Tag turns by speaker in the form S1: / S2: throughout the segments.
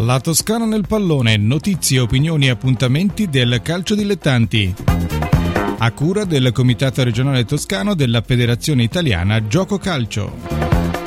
S1: La Toscana nel pallone, notizie, opinioni e appuntamenti del calcio dilettanti. A cura del Comitato Regionale Toscano della Federazione Italiana Gioco Calcio.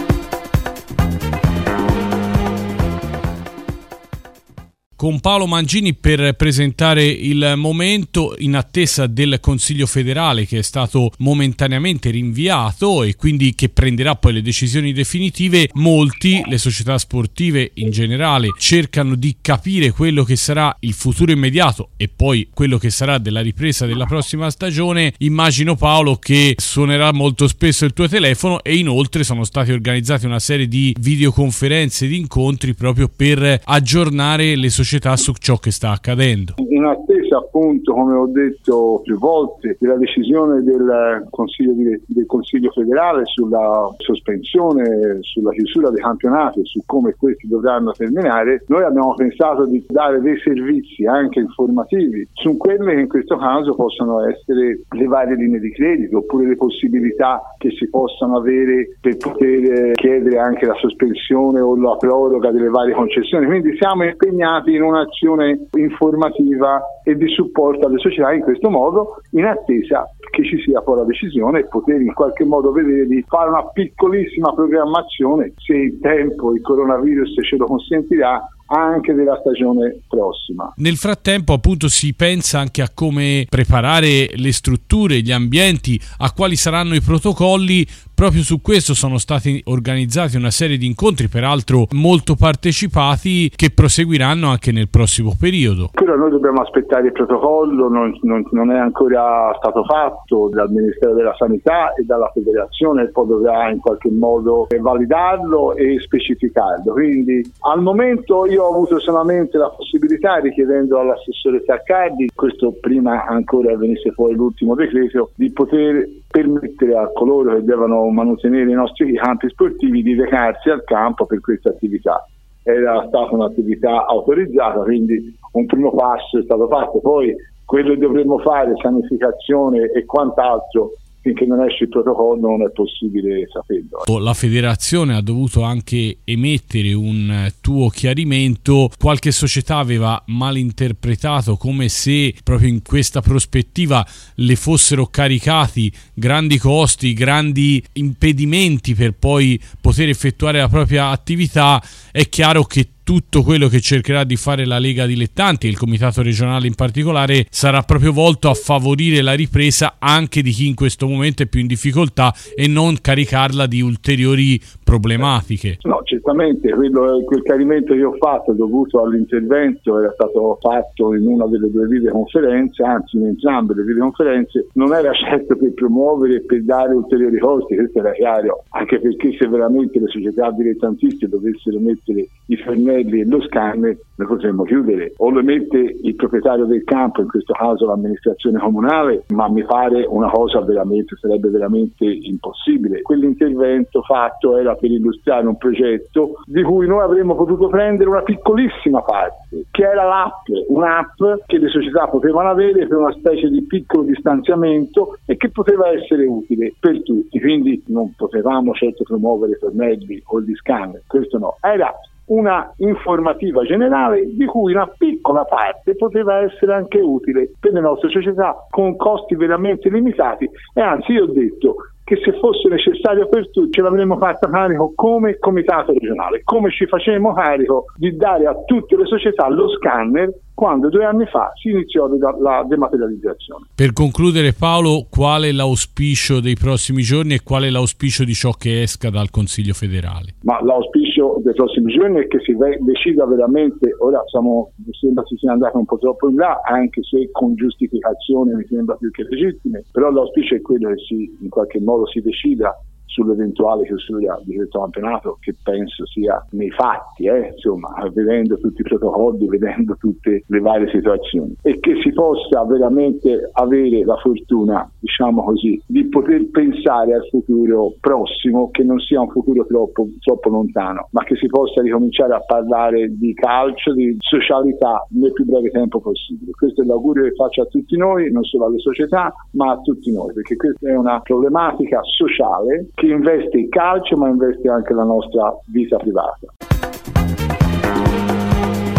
S2: Con Paolo Mangini per presentare il momento in attesa del Consiglio federale che è stato momentaneamente rinviato e quindi che prenderà poi le decisioni definitive. Molti, le società sportive in generale, cercano di capire quello che sarà il futuro immediato e poi quello che sarà della ripresa della prossima stagione. Immagino, Paolo, che suonerà molto spesso il tuo telefono e inoltre sono state organizzate una serie di videoconferenze, di incontri proprio per aggiornare le società su ciò che sta accadendo.
S3: In attesa, appunto, come ho detto più volte, della decisione del Consiglio federale sulla sospensione, sulla chiusura dei campionati e su come questi dovranno terminare, noi abbiamo pensato di dare dei servizi anche informativi su quelle che in questo caso possono essere le varie linee di credito oppure le possibilità che si possano avere per poter chiedere anche la sospensione o la proroga delle varie concessioni. Quindi siamo impegnati in un'azione informativa e di supporto alle società in questo modo, in attesa che ci sia poi la decisione e poter in qualche modo vedere di fare una piccolissima programmazione, se il tempo, il coronavirus ce lo consentirà, anche della stagione prossima.
S2: Nel frattempo, appunto, si pensa anche a come preparare le strutture, gli ambienti, a quali saranno i protocolli. Proprio su questo sono stati organizzati una serie di incontri, peraltro molto partecipati, che proseguiranno anche nel prossimo periodo.
S3: Però noi dobbiamo aspettare il protocollo, non è ancora stato fatto dal Ministero della Sanità e dalla Federazione, poi dovrà in qualche modo validarlo e specificarlo. Quindi al momento io ho avuto solamente la possibilità, richiedendo all'assessore Zaccardi, questo prima ancora venisse fuori l'ultimo decreto, di poter permettere a coloro che devono mantenere i nostri campi sportivi di recarsi al campo per questa attività. Era stata un'attività autorizzata, quindi un primo passo è stato fatto. Poi quello che dovremmo fare, sanificazione e quant'altro, finché non esce il protocollo non è possibile saperlo.
S2: La federazione ha dovuto anche emettere un tuo chiarimento. Qualche società aveva malinterpretato come se proprio in questa prospettiva le fossero caricati grandi costi, grandi impedimenti per poi poter effettuare la propria attività. È chiaro che tutto quello che cercherà di fare la Lega Dilettanti e il Comitato regionale in particolare sarà proprio volto a favorire la ripresa anche di chi in questo momento è più in difficoltà e non caricarla di ulteriori problematiche.
S3: No, certamente quel chiarimento che ho fatto dovuto all'intervento era stato fatto in una delle due videoconferenze, anzi in entrambe le videoconferenze, non era certo per promuovere e per dare ulteriori costi, questo era chiaro, anche perché se veramente le società dilettantistiche dovessero mettere i fornelli e lo scanner, lo potremmo chiudere, o lo mette il proprietario del campo, in questo caso l'amministrazione comunale, ma mi pare una cosa sarebbe veramente impossibile. Quell'intervento fatto era per illustrare un progetto di cui noi avremmo potuto prendere una piccolissima parte, che era un'app che le società potevano avere per una specie di piccolo distanziamento e che poteva essere utile per tutti. Quindi non potevamo certo promuovere i fornelli o gli scanner, questo no, era una informativa generale di cui una piccola parte poteva essere anche utile per le nostre società con costi veramente limitati, e anzi io ho detto che se fosse necessario per tutti ce l'avremmo fatta carico come comitato regionale, come ci facemmo carico di dare a tutte le società lo scanner quando 2 anni fa si iniziò la dematerializzazione.
S2: Per concludere, Paolo, qual è l'auspicio dei prossimi giorni e qual è l'auspicio di ciò che esca dal Consiglio federale?
S3: Ma l'auspicio dei prossimi giorni è che si decida veramente, ora mi sembra si sia andato un po' troppo in là, anche se con giustificazione mi sembra più che legittime, però l'auspicio è quello che in qualche modo si decida sull'eventuale chiusura di questo campionato, che penso sia nei fatti, insomma, vedendo tutti i protocolli, vedendo tutte le varie situazioni, e che si possa veramente avere la fortuna, diciamo così, di poter pensare al futuro prossimo, che non sia un futuro troppo lontano, ma che si possa ricominciare a parlare di calcio, di socialità nel più breve tempo possibile. Questo è l'augurio che faccio a tutti noi, non solo alle società, ma a tutti noi, perché questa è una problematica sociale che investe il calcio, ma investe anche la nostra vita privata.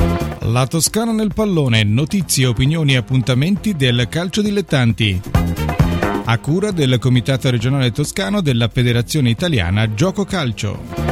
S1: La Toscana nel pallone, notizie, opinioni e appuntamenti del calcio dilettanti. A cura del Comitato regionale toscano della Federazione Italiana Gioco Calcio.